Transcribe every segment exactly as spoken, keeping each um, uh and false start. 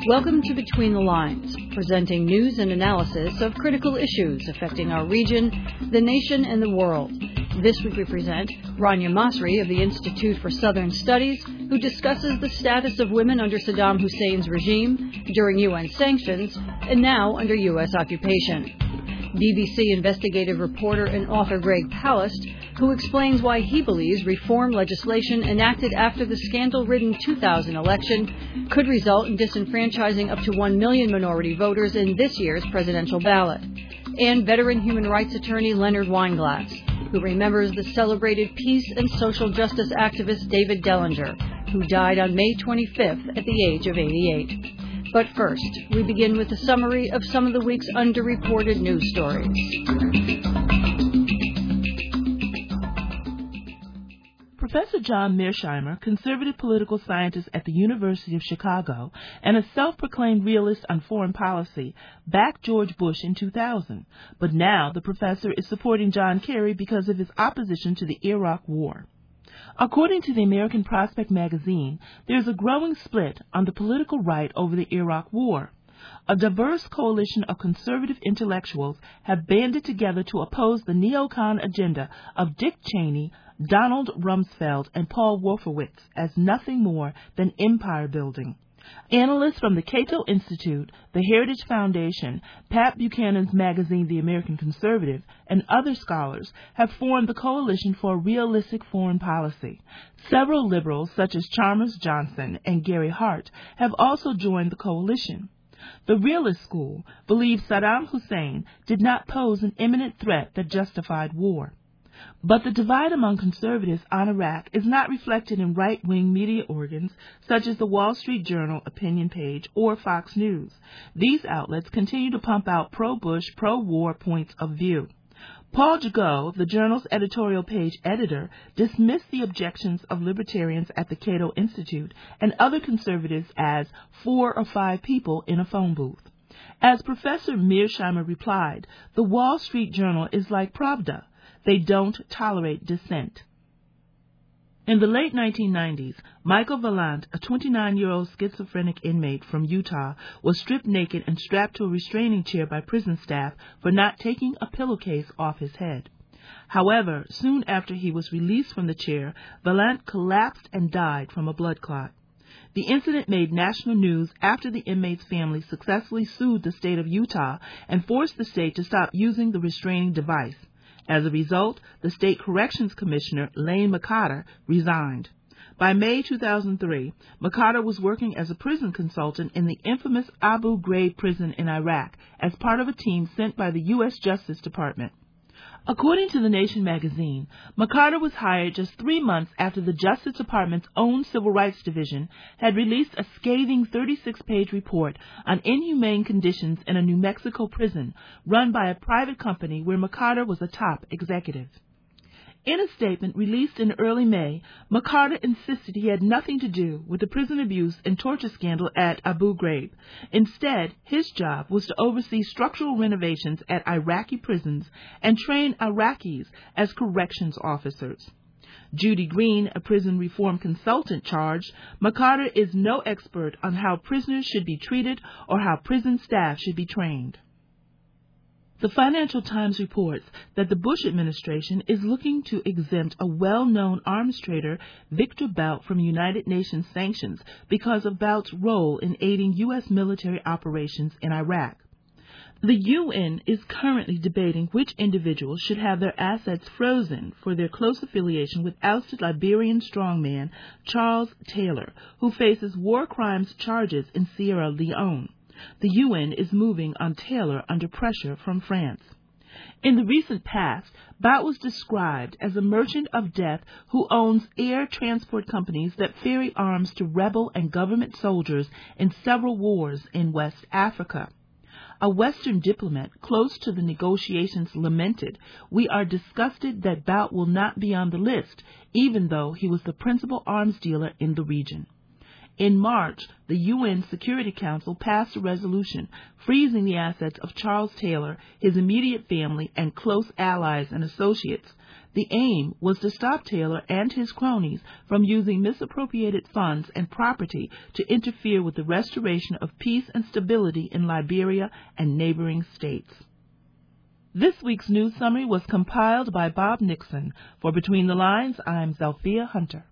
Welcome to Between the Lines, presenting news and analysis of critical issues affecting our region, the nation, and the world. This week we present Rania Masri of the Institute for Southern Studies, who discusses the status of women under Saddam Hussein's regime, during U N sanctions, and now under U S occupation. B B C investigative reporter and author Greg Palast, who explains why he believes reform legislation enacted after the scandal-ridden two thousand election could result in disenfranchising up to one million minority voters in this year's presidential ballot. And veteran human rights attorney Leonard Weinglass, who remembers the celebrated peace and social justice activist David Dellinger, who died on May twenty-fifth at the age of eighty-eight. But first, we begin with a summary of some of the week's underreported news stories. Professor John Mearsheimer, conservative political scientist at the University of Chicago and a self-proclaimed realist on foreign policy, backed George Bush in two thousand. But now the professor is supporting John Kerry because of his opposition to the Iraq War. According to the American Prospect magazine, there is a growing split on the political right over the Iraq War. A diverse coalition of conservative intellectuals have banded together to oppose the neocon agenda of Dick Cheney, Donald Rumsfeld, and Paul Wolfowitz as nothing more than empire building. Analysts from the Cato Institute, the Heritage Foundation, Pat Buchanan's magazine The American Conservative, and other scholars have formed the Coalition for a Realistic Foreign Policy. Several liberals, such as Chalmers Johnson and Gary Hart, have also joined the coalition. The realist school believes Saddam Hussein did not pose an imminent threat that justified war. But the divide among conservatives on Iraq is not reflected in right-wing media organs such as the Wall Street Journal opinion page or Fox News. These outlets continue to pump out pro-Bush, pro-war points of view. Paul Jagot, the journal's editorial page editor, dismissed the objections of libertarians at the Cato Institute and other conservatives as four or five people in a phone booth. As Professor Mearsheimer replied, the Wall Street Journal is like Pravda. They don't tolerate dissent. In the late nineteen nineties, Michael Vallant, a twenty-nine-year-old schizophrenic inmate from Utah, was stripped naked and strapped to a restraining chair by prison staff for not taking a pillowcase off his head. However, soon after he was released from the chair, Vallant collapsed and died from a blood clot. The incident made national news after the inmate's family successfully sued the state of Utah and forced the state to stop using the restraining device. As a result, the state corrections commissioner, Lane McCotter, resigned. By May two thousand three, McCotter was working as a prison consultant in the infamous Abu Ghraib prison in Iraq as part of a team sent by the U S Justice Department. According to The Nation magazine, McCotter was hired just three months after the Justice Department's own Civil Rights Division had released a scathing thirty-six page report on inhumane conditions in a New Mexico prison run by a private company where McCotter was a top executive. In a statement released in early May, McCotter insisted he had nothing to do with the prison abuse and torture scandal at Abu Ghraib. Instead, his job was to oversee structural renovations at Iraqi prisons and train Iraqis as corrections officers. Judy Green, a prison reform consultant, charged, McCotter is no expert on how prisoners should be treated or how prison staff should be trained. The Financial Times reports that the Bush administration is looking to exempt a well-known arms trader, Victor Bout, from United Nations sanctions because of Bout's role in aiding U S military operations in Iraq. The U N is currently debating which individuals should have their assets frozen for their close affiliation with ousted Liberian strongman Charles Taylor, who faces war crimes charges in Sierra Leone. The U N is moving on Taylor under pressure from France. In the recent past, Bout was described as a merchant of death who owns air transport companies that ferry arms to rebel and government soldiers in several wars in West Africa. A Western diplomat close to the negotiations lamented, "We are disgusted that Bout will not be on the list, even though he was the principal arms dealer in the region." In March, the U N Security Council passed a resolution freezing the assets of Charles Taylor, his immediate family, and close allies and associates. The aim was to stop Taylor and his cronies from using misappropriated funds and property to interfere with the restoration of peace and stability in Liberia and neighboring states. This week's news summary was compiled by Bob Nixon. For Between the Lines, I'm Zelphia Hunter.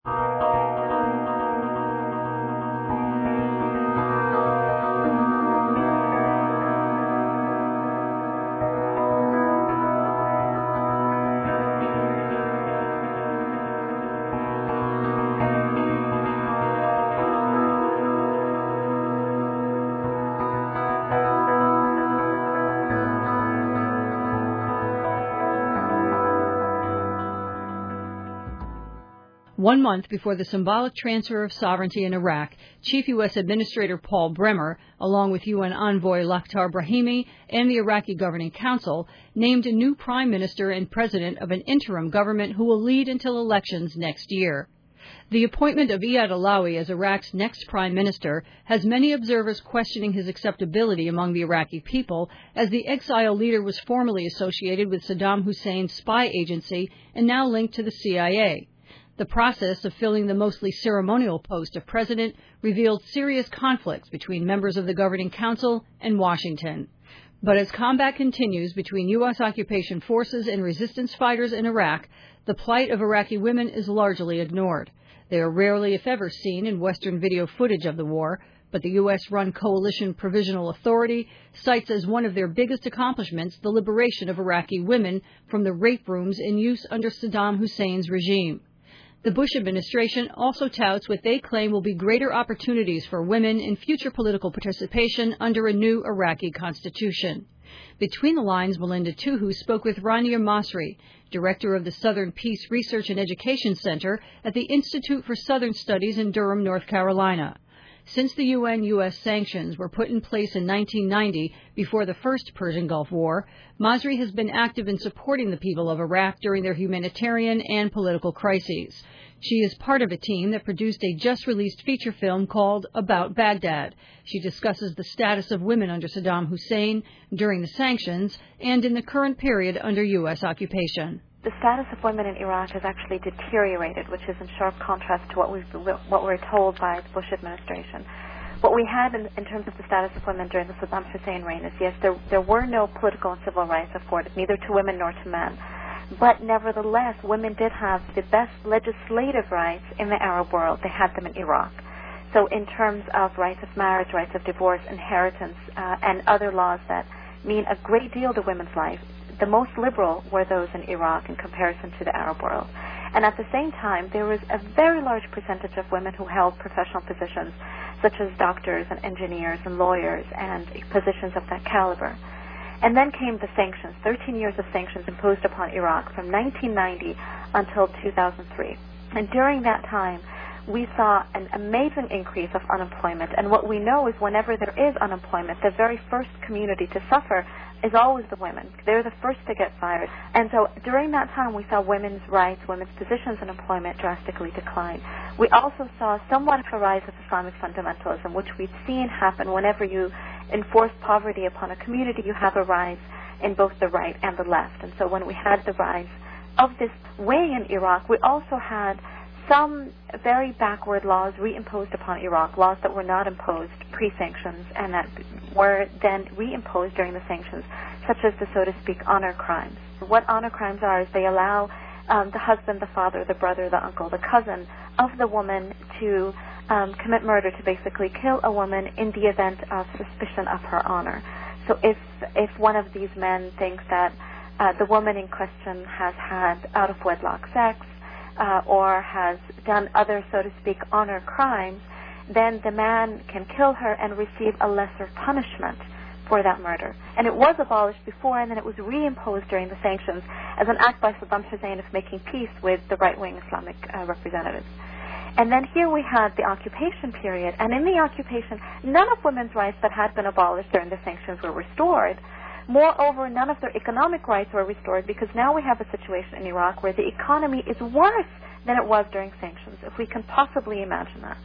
One month before the symbolic transfer of sovereignty in Iraq, Chief U S Administrator Paul Bremer, along with U N Envoy Lakhdar Brahimi and the Iraqi Governing Council, named a new prime minister and president of an interim government who will lead until elections next year. The appointment of Iyad Allawi as Iraq's next prime minister has many observers questioning his acceptability among the Iraqi people, as the exiled leader was formerly associated with Saddam Hussein's spy agency and now linked to the C I A. The process of filling the mostly ceremonial post of president revealed serious conflicts between members of the Governing Council and Washington. But as combat continues between U S occupation forces and resistance fighters in Iraq, the plight of Iraqi women is largely ignored. They are rarely, if ever, seen in Western video footage of the war, but the U S-run Coalition Provisional Authority cites as one of their biggest accomplishments the liberation of Iraqi women from the rape rooms in use under Saddam Hussein's regime. The Bush administration also touts what they claim will be greater opportunities for women in future political participation under a new Iraqi constitution. Between the Lines, Melinda Tuhu spoke with Rania Masri, director of the Southern Peace Research and Education Center at the Institute for Southern Studies in Durham, North Carolina. Since the U N U S sanctions were put in place in nineteen ninety, before the first Persian Gulf War, Masri has been active in supporting the people of Iraq during their humanitarian and political crises. She is part of a team that produced a just-released feature film called About Baghdad. She discusses the status of women under Saddam Hussein during the sanctions and in the current period under U S occupation. The status of women in Iraq has actually deteriorated, which is in sharp contrast to what we've what we're told by the Bush administration. What we had in, in terms of the status of women during the Saddam Hussein reign is, yes, there, there were no political and civil rights afforded, neither to women nor to men. But nevertheless, women did have the best legislative rights in the Arab world. They had them in Iraq. So in terms of rights of marriage, rights of divorce, inheritance, uh, and other laws that mean a great deal to women's life, the most liberal were those in Iraq in comparison to the Arab world. And at the same time, there was a very large percentage of women who held professional positions, such as doctors and engineers and lawyers and positions of that caliber. And then came the sanctions, thirteen years of sanctions imposed upon Iraq from nineteen ninety until two thousand three. And during that time, we saw an amazing increase of unemployment. And what we know is whenever there is unemployment, the very first community to suffer is always the women. They're the first to get fired. And so during that time, we saw women's rights, women's positions in employment drastically decline. We also saw somewhat of a rise of Islamic fundamentalism, which we've seen happen whenever you enforce poverty upon a community, you have a rise in both the right and the left. And so when we had the rise of this wing in Iraq, we also had some very backward laws reimposed upon Iraq, laws that were not imposed pre-sanctions and that were then reimposed during the sanctions, such as the, so to speak, honor crimes. What honor crimes are is they allow um, the husband, the father, the brother, the uncle, the cousin of the woman to um, commit murder, to basically kill a woman in the event of suspicion of her honor. So if, if one of these men thinks that uh, the woman in question has had out-of-wedlock sex, Uh, or has done other, so to speak, honor crimes, then the man can kill her and receive a lesser punishment for that murder. And it was abolished before, and then it was reimposed during the sanctions as an act by Saddam Hussein of making peace with the right-wing Islamic uh, representatives. And then here we had the occupation period, and in the occupation, none of women's rights that had been abolished during the sanctions were restored. Moreover, none of their economic rights were restored, because now we have a situation in Iraq where the economy is worse than it was during sanctions, if we can possibly imagine that.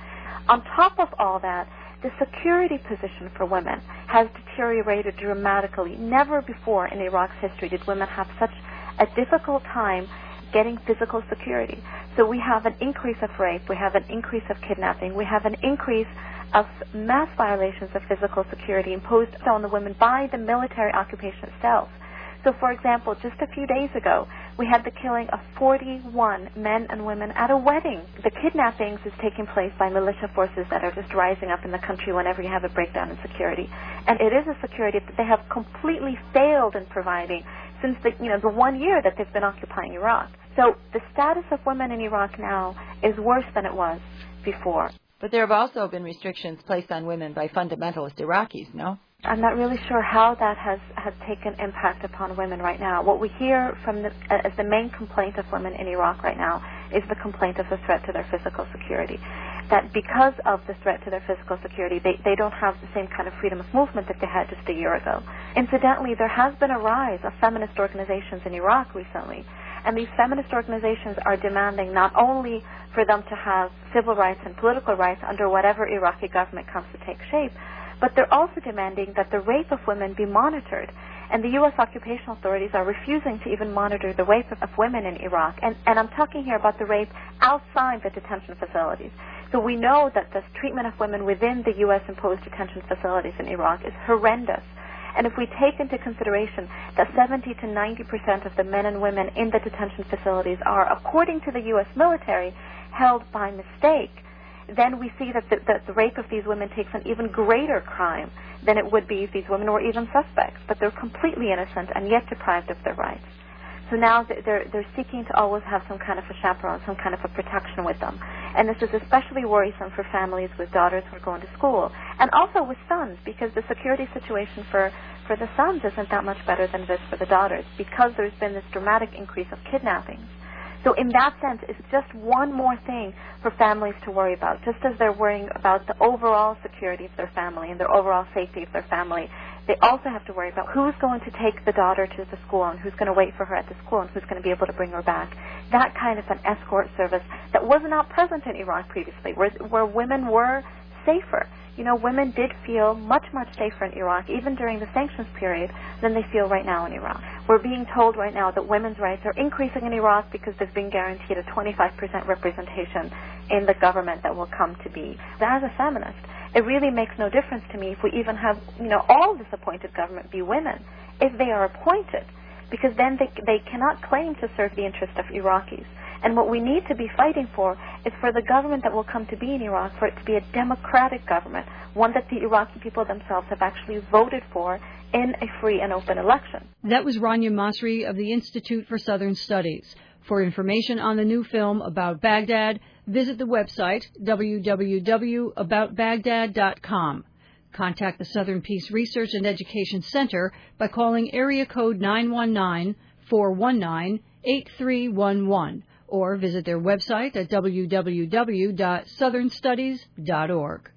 On top of all that, the security position for women has deteriorated dramatically. Never before in Iraq's history did women have such a difficult time getting physical security. So we have an increase of rape, we have an increase of kidnapping, we have an increase of mass violations of physical security imposed on the women by the military occupation itself. So, for example, just a few days ago, we had the killing of forty-one men and women at a wedding. The kidnappings is taking place by militia forces that are just rising up in the country whenever you have a breakdown in security. And it is a security that they have completely failed in providing since the, you know, the one year that they've been occupying Iraq. So the status of women in Iraq now is worse than it was before. But there have also been restrictions placed on women by fundamentalist Iraqis, no? I'm not really sure how that has, has taken impact upon women right now. What we hear from the, uh, as the main complaint of women in Iraq right now is the complaint of the threat to their physical security. That because of the threat to their physical security, they, they don't have the same kind of freedom of movement that they had just a year ago. Incidentally, there has been a rise of feminist organizations in Iraq recently, and these feminist organizations are demanding not only for them to have civil rights and political rights under whatever Iraqi government comes to take shape, but they're also demanding that the rape of women be monitored. And the U S occupational authorities are refusing to even monitor the rape of women in Iraq. And, and I'm talking here about the rape outside the detention facilities. So we know that the treatment of women within the U S-imposed detention facilities in Iraq is horrendous. And if we take into consideration that seventy to ninety percent of the men and women in the detention facilities are, according to the U S military, held by mistake, then we see that the, that the rape of these women takes an even greater crime than it would be if these women were even suspects. But they're completely innocent and yet deprived of their rights. So now they're, they're seeking to always have some kind of a chaperone, some kind of a protection with them. And this is especially worrisome for families with daughters who are going to school, and also with sons, because the security situation for, for the sons isn't that much better than it is for the daughters, because there's been this dramatic increase of kidnappings. So in that sense, it's just one more thing for families to worry about. Just as they're worrying about the overall security of their family and their overall safety of their family, they also have to worry about who's going to take the daughter to the school and who's going to wait for her at the school and who's going to be able to bring her back. That kind of an escort service that was not present in Iraq previously, where, where women were safer. You know, women did feel much, much safer in Iraq, even during the sanctions period, than they feel right now in Iraq. We're being told right now that women's rights are increasing in Iraq because they've been guaranteed a twenty-five percent representation in the government that will come to be. As a feminist, it really makes no difference to me if we even have, you know, all this appointed government be women, if they are appointed, because then they, they cannot claim to serve the interest of Iraqis. And what we need to be fighting for is for the government that will come to be in Iraq, for it to be a democratic government, one that the Iraqi people themselves have actually voted for in a free and open election. That was Rania Masri of the Institute for Southern Studies. For information on the new film About Baghdad, visit the website w w w dot about baghdad dot com. Contact the Southern Peace Research and Education Center by calling area code nine one nine, four one nine, eight three one one. Or visit their website at w w w dot southern studies dot org.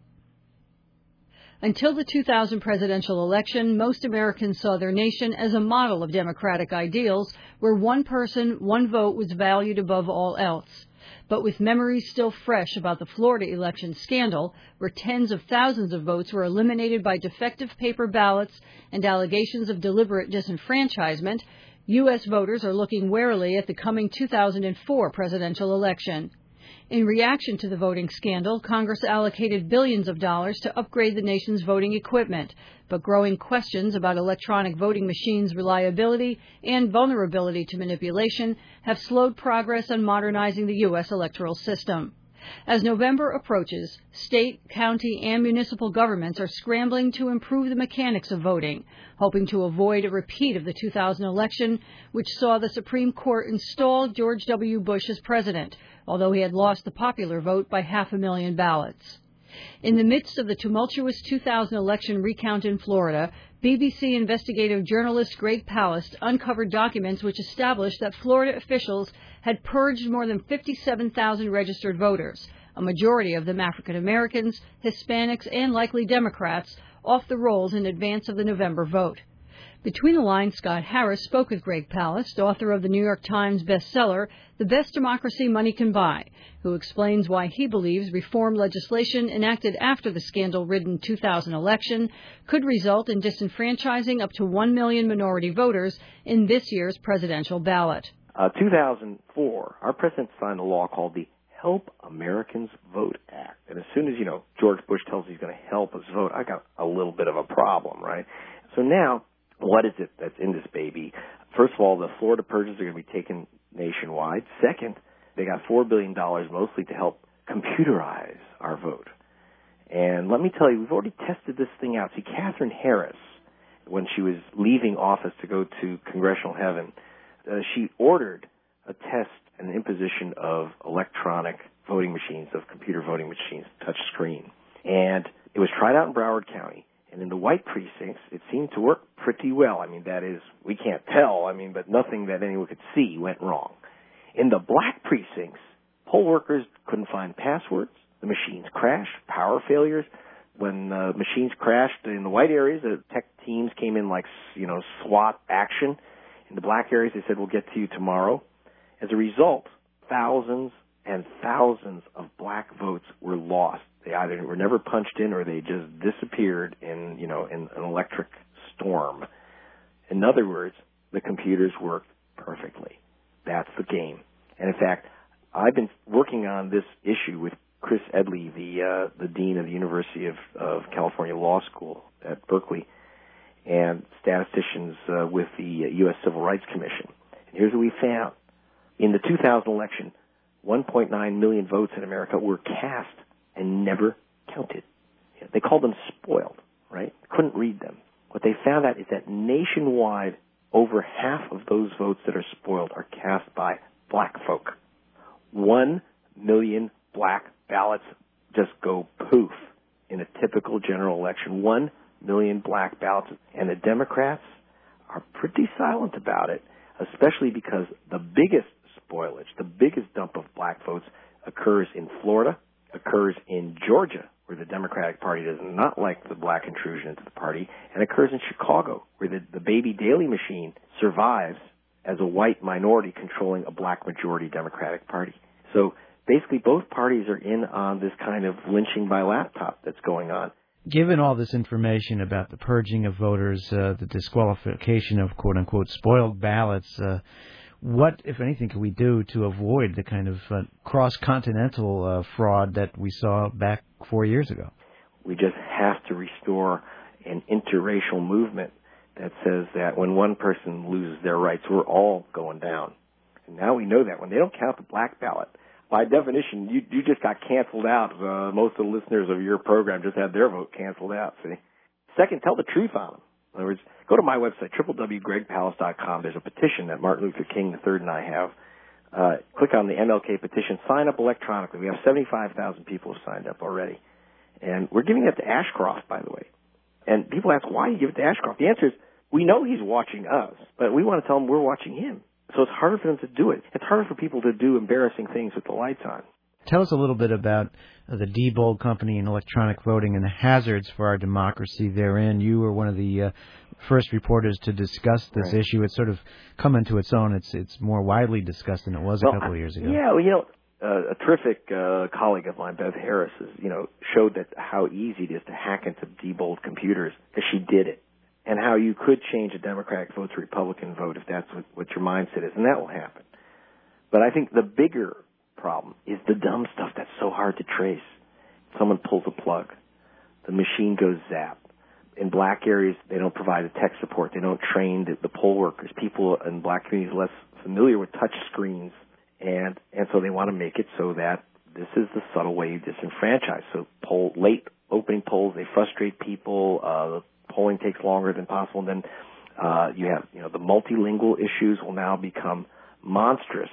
Until the two thousand presidential election, most Americans saw their nation as a model of democratic ideals where one person, one vote was valued above all else. But with memories still fresh about the Florida election scandal, where tens of thousands of votes were eliminated by defective paper ballots and allegations of deliberate disenfranchisement, U S voters are looking warily at the coming two thousand four presidential election. In reaction to the voting scandal, Congress allocated billions of dollars to upgrade the nation's voting equipment, but growing questions about electronic voting machines' reliability and vulnerability to manipulation have slowed progress on modernizing the U S electoral system. As November approaches, state, county, and municipal governments are scrambling to improve the mechanics of voting, hoping to avoid a repeat of the two thousand election, which saw the Supreme Court install George W. Bush as president, although he had lost the popular vote by half a million ballots. In the midst of the tumultuous two thousand election recount in Florida, B B C investigative journalist Greg Palast uncovered documents which established that Florida officials had purged more than fifty-seven thousand registered voters, a majority of them African Americans, Hispanics, and likely Democrats, off the rolls in advance of the November vote. Between the Lines, Scott Harris spoke with Greg Palast, author of the New York Times bestseller, The Best Democracy Money Can Buy, who explains why he believes reform legislation enacted after the scandal-ridden two thousand election could result in disenfranchising up to one million minority voters in this year's presidential ballot. Uh, two thousand four, our president signed a law called the Help Americans Vote Act. And as soon as, you know, George Bush tells he's going to help us vote, I got a little bit of a problem, right? So now, what is it that's in this baby? First of all, the Florida purges are going to be taken nationwide. Second, they got four billion dollars mostly to help computerize our vote. And let me tell you, we've already tested this thing out. See, Katherine Harris, when she was leaving office to go to congressional heaven, uh, she ordered a test and an imposition of electronic voting machines, of computer voting machines, touch screen. And it was tried out in Broward County. And in the white precincts, it seemed to work pretty well. I mean, that is, we can't tell, I mean, but nothing that anyone could see went wrong. In the black precincts, poll workers couldn't find passwords. The machines crashed, power failures. When uh, machines crashed in the white areas, the tech teams came in like, you know, SWAT action. In the black areas, they said, we'll get to you tomorrow. As a result, thousands and thousands of black votes were lost. They either were never punched in or they just disappeared in, you know, in an electric storm. In other words, the computers worked perfectly. That's the game. And in fact, I've been working on this issue with Chris Edley, the uh, the dean of the University of, of California Law School at Berkeley, and statisticians uh, with the U S Civil Rights Commission. And here's what we found. In the two thousand election, one point nine million votes in America were cast and never counted. They called them spoiled, right? Couldn't read them. What they found out is that nationwide, over half of those votes that are spoiled are cast by black folk. One million black ballots just go poof in a typical general election. One million black ballots. And the Democrats are pretty silent about it, especially because the biggest spoilage, the biggest dump of black votes occurs in Florida, occurs in Georgia, where the Democratic Party does not like the black intrusion into the party, and occurs in Chicago, where the, the Baby Daley machine survives as a white minority controlling a black majority Democratic Party. So basically both parties are in on this kind of lynching by laptop that's going on. Given all this information about the purging of voters, uh, the disqualification of quote-unquote spoiled ballots, uh, what, if anything, can we do to avoid the kind of uh, cross-continental uh, fraud that we saw back four years ago? We just have to restore an interracial movement that says that when one person loses their rights, we're all going down. And now we know that. When they don't count the black ballot, by definition, you, you just got canceled out. Uh, most of the listeners of your program just had their vote canceled out, see? Second, tell the truth on them. In other words, go to my website, w w w dot greg palast dot com. There's a petition that Martin Luther King the third and I have. Uh, click on the M L K petition. Sign up electronically. We have seventy-five thousand people who signed up already. And we're giving it to Ashcroft, by the way. And people ask, why do you give it to Ashcroft? The answer is, we know he's watching us, but we want to tell him we're watching him. So it's harder for them to do it. It's harder for people to do embarrassing things with the lights on. Tell us a little bit about uh, the Diebold Company and electronic voting and the hazards for our democracy therein. You were one of the uh, first reporters to discuss this right. issue. It's sort of come into its own. It's it's more widely discussed than it was well, a couple of years ago. Yeah, well, you know, uh, a terrific uh, colleague of mine, Bev Harris, is, you know, showed that how easy it is to hack into Diebold computers, because she did it, and how you could change a Democratic vote to Republican vote if that's what, what your mindset is, and that will happen. But I think the bigger problem is the dumb stuff that's so hard to trace. Someone pulls a plug. The machine goes zap. In black areas, they don't provide the tech support. They don't train the, the poll workers. People in black communities are less familiar with touch screens, and, and so they want to make it so that this is the subtle way you disenfranchise. So poll, late opening polls, they frustrate people. Uh, the polling takes longer than possible. And then uh, you have, you know, the multilingual issues will now become monstrous.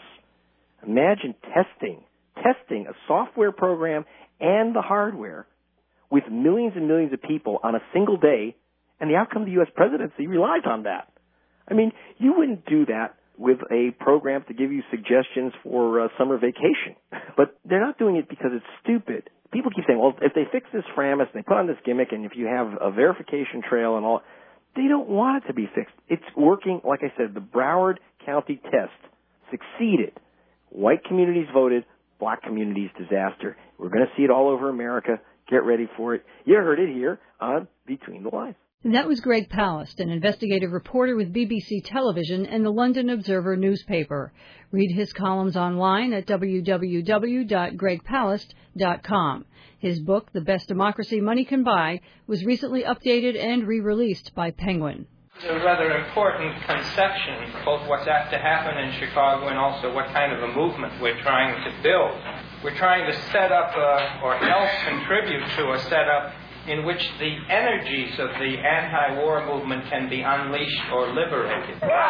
Imagine testing, testing a software program and the hardware with millions and millions of people on a single day, and the outcome of the U S presidency relies on that. I mean, you wouldn't do that with a program to give you suggestions for uh, summer vacation. But they're not doing it because it's stupid. People keep saying, well, if they fix this Framis and they put on this gimmick, and if you have a verification trail and all, They don't want it to be fixed. It's working, like I said, the Broward County test succeeded. White communities voted, black communities disaster. We're going to see it all over America. Get ready for it. You heard it here on Between the Lines. That was Greg Palast, an investigative reporter with B B C Television and the London Observer newspaper. Read his columns online at w w w dot greg palast dot com. His book, The Best Democracy Money Can Buy, was recently updated and re-released by Penguin. It's a rather important conception, both what's apt to happen in Chicago and also what kind of a movement we're trying to build. We're trying to set up a, or help contribute to a setup in which the energies of the anti-war movement can be unleashed or liberated. We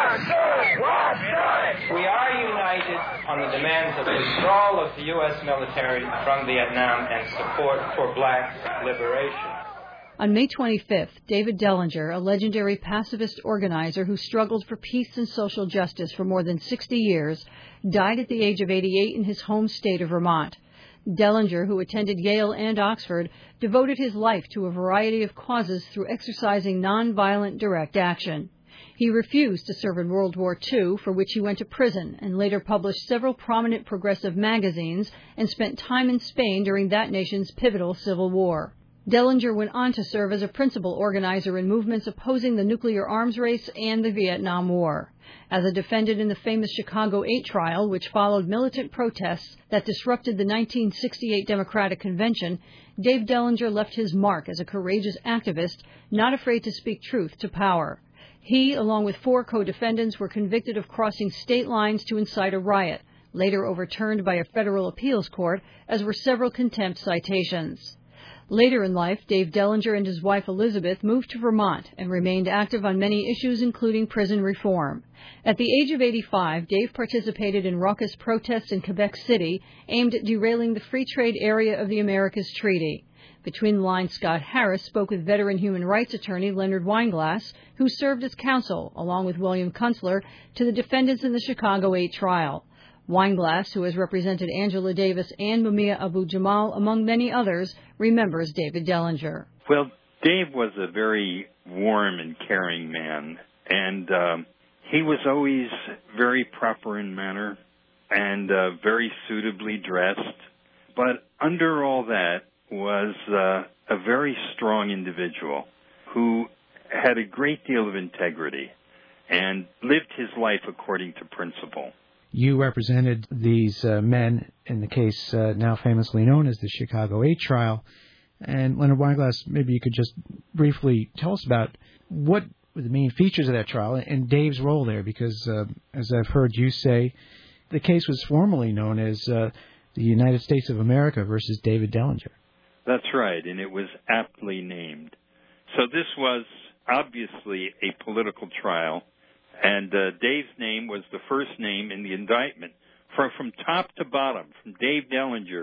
are united on the demands of the withdrawal of the U S military from Vietnam and support for black liberation. On May twenty-fifth, David Dellinger, a legendary pacifist organizer who struggled for peace and social justice for more than sixty years, died at the age of eighty-eight in his home state of Vermont. Dellinger, who attended Yale and Oxford, devoted his life to a variety of causes through exercising nonviolent direct action. He refused to serve in World War Two, for which he went to prison, and later published several prominent progressive magazines and spent time in Spain during that nation's pivotal civil war. Dellinger went on to serve as a principal organizer in movements opposing the nuclear arms race and the Vietnam War. As a defendant in the famous Chicago eight trial, which followed militant protests that disrupted the nineteen sixty-eight Democratic Convention, Dave Dellinger left his mark as a courageous activist, not afraid to speak truth to power. He, along with four co-defendants, were convicted of crossing state lines to incite a riot, later overturned by a federal appeals court, as were several contempt citations. Later in life, Dave Dellinger and his wife Elizabeth moved to Vermont and remained active on many issues, including prison reform. At the age of eighty-five, Dave participated in raucous protests in Quebec City aimed at derailing the free trade area of the Americas Treaty. Between the lines, Scott Harris spoke with veteran human rights attorney Leonard Weinglass, who served as counsel, along with William Kunstler, to the defendants in the Chicago eight trial. Weinglass, who has represented Angela Davis and Mumia Abu-Jamal, among many others, remembers David Dellinger. Well, Dave was a very warm and caring man, and um, he was always very proper in manner and uh, very suitably dressed. But under all that was uh, a very strong individual who had a great deal of integrity and lived his life according to principle. You represented these uh, men in the case uh, now famously known as the Chicago eight trial. And Leonard Weinglass, maybe you could just briefly tell us about what were the main features of that trial and Dave's role there, because uh, as I've heard you say, the case was formerly known as uh, the United States of America versus David Dellinger. That's right, and it was aptly named. So this was obviously a political trial. And uh, Dave's name was the first name in the indictment. From from top to bottom, from Dave Dellinger,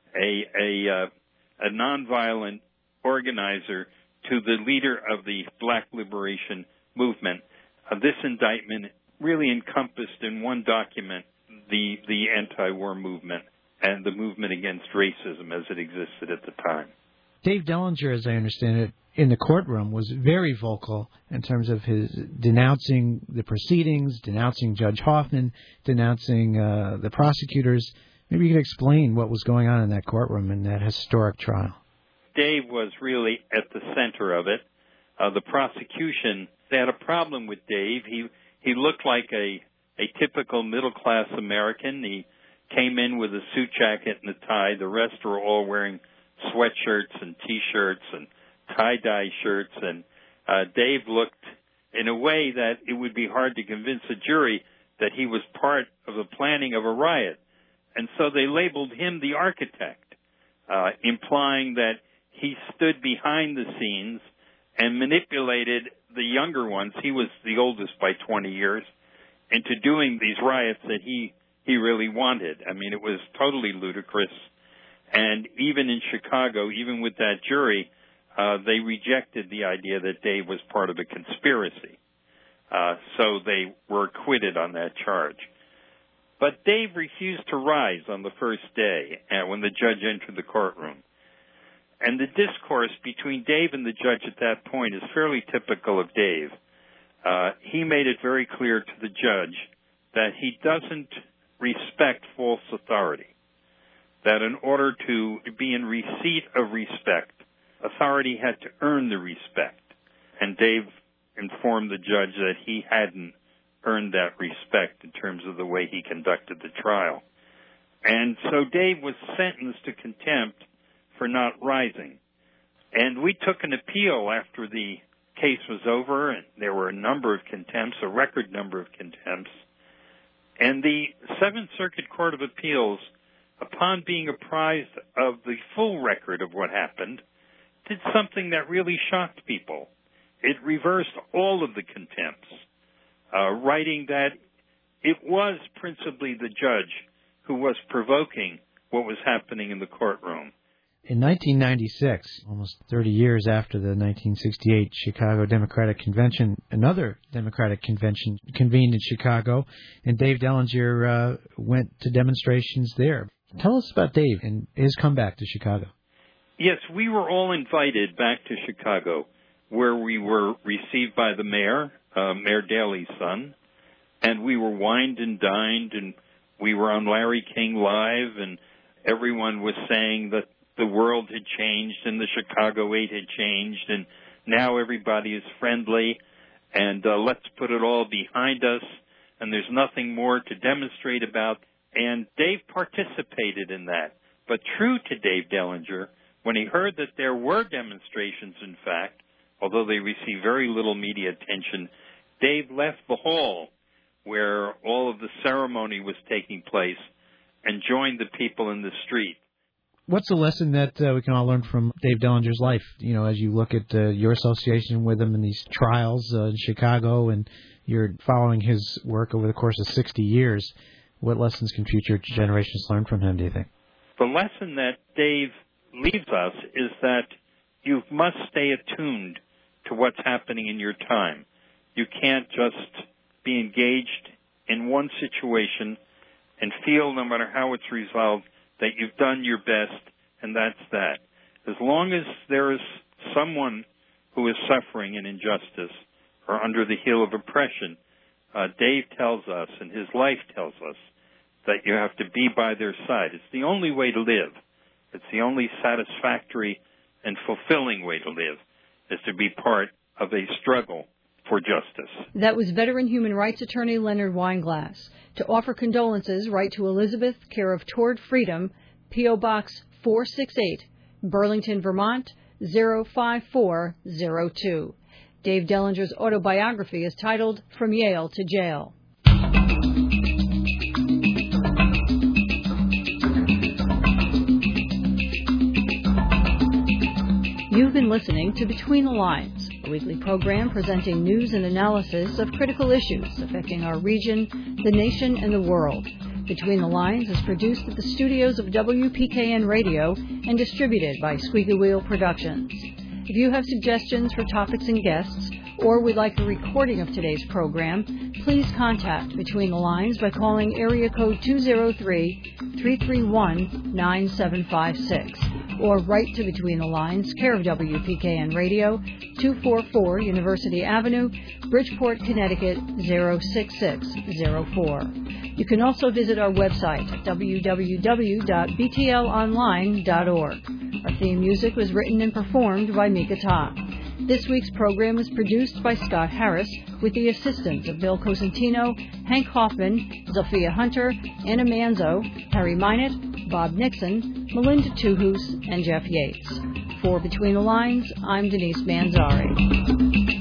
a a, uh, a nonviolent organizer, to the leader of the Black Liberation Movement, uh, this indictment really encompassed in one document the the anti-war movement and the movement against racism as it existed at the time. Dave Dellinger, as I understand it, in the courtroom was very vocal in terms of his denouncing the proceedings, denouncing Judge Hoffman, denouncing uh, the prosecutors. Maybe you could explain what was going on in that courtroom in that historic trial. Dave was really at the center of it. Uh, the prosecution, they had a problem with Dave. He he looked like a, a typical middle-class American. He came in with a suit jacket and a tie. The rest were all wearing sweatshirts and T-shirts and tie-dye shirts, and uh, Dave looked in a way that it would be hard to convince a jury that he was part of the planning of a riot. And so they labeled him the architect, uh, implying that he stood behind the scenes and manipulated the younger ones, he was the oldest by twenty years, into doing these riots that he, he really wanted. I mean, it was totally ludicrous. And even in Chicago, even with that jury, Uh, they rejected the idea that Dave was part of a conspiracy. Uh, so they were acquitted on that charge. But Dave refused to rise on the first day uh, when the judge entered the courtroom. And the discourse between Dave and the judge at that point is fairly typical of Dave. Uh, he made it very clear to the judge that he doesn't respect false authority, that in order to be in receipt of respect, authority had to earn the respect. And Dave informed the judge that he hadn't earned that respect in terms of the way he conducted the trial. And so Dave was sentenced to contempt for not rising. And we took an appeal after the case was over, and there were a number of contempts, a record number of contempts. And the Seventh Circuit Court of Appeals, upon being apprised of the full record of what happened, did something that really shocked people. It reversed all of the contempts, uh, writing that it was principally the judge who was provoking what was happening in the courtroom. In nineteen ninety-six, almost thirty years after the nineteen sixty-eight Chicago Democratic Convention, another Democratic convention convened in Chicago, and Dave Dellinger uh, went to demonstrations there. Tell us about Dave and his comeback to Chicago. Yes, we were all invited back to Chicago, where we were received by the mayor, uh, Mayor Daley's son, and we were wined and dined, and we were on Larry King Live, and everyone was saying that the world had changed and the Chicago Eight had changed, and now everybody is friendly, and uh, let's put it all behind us, and there's nothing more to demonstrate about. And Dave participated in that. But true to Dave Dellinger, when he heard that there were demonstrations, in fact, although they received very little media attention, Dave left the hall where all of the ceremony was taking place and joined the people in the street. What's a lesson that uh, we can all learn from Dave Dellinger's life, you know, as you look at uh, your association with him in these trials uh, in Chicago, and you're following his work over the course of sixty years? What lessons can future generations learn from him, do you think? The lesson that Dave leaves us is that you must stay attuned to what's happening in your time. You can't just be engaged in one situation and feel, no matter how it's resolved, that you've done your best, and that's that. As long as there is someone who is suffering an injustice or under the heel of oppression, uh, Dave tells us, and his life tells us, that you have to be by their side. It's the only way to live. It's the only satisfactory and fulfilling way to live, is to be part of a struggle for justice. That was veteran human rights attorney Leonard Weinglass. To offer condolences, write to Elizabeth, care of Toward Freedom, P O. Box four sixty-eight, Burlington, Vermont, zero five four zero two. Dave Dellinger's autobiography is titled From Yale to Jail. You've been listening to Between the Lines, a weekly program presenting news and analysis of critical issues affecting our region, the nation, and the world. Between the Lines is produced at the studios of W P K N Radio and distributed by Squeaky Wheel Productions. If you have suggestions for topics and guests, or would like a recording of today's program, please contact Between the Lines by calling area code two oh three, three three one, nine seven five six. Or write to Between the Lines, care of W P K N Radio, two forty-four University Avenue, Bridgeport, Connecticut, zero six six zero four. You can also visit our website at w w w dot b t l online dot org. Our theme music was written and performed by Mika Ta. This week's program is produced by Scott Harris with the assistance of Bill Cosentino, Hank Hoffman, Zofia Hunter, Anna Manzo, Harry Minott, Bob Nixon, Melinda Tuhus, and Jeff Yates. For Between the Lines, I'm Denise Manzari.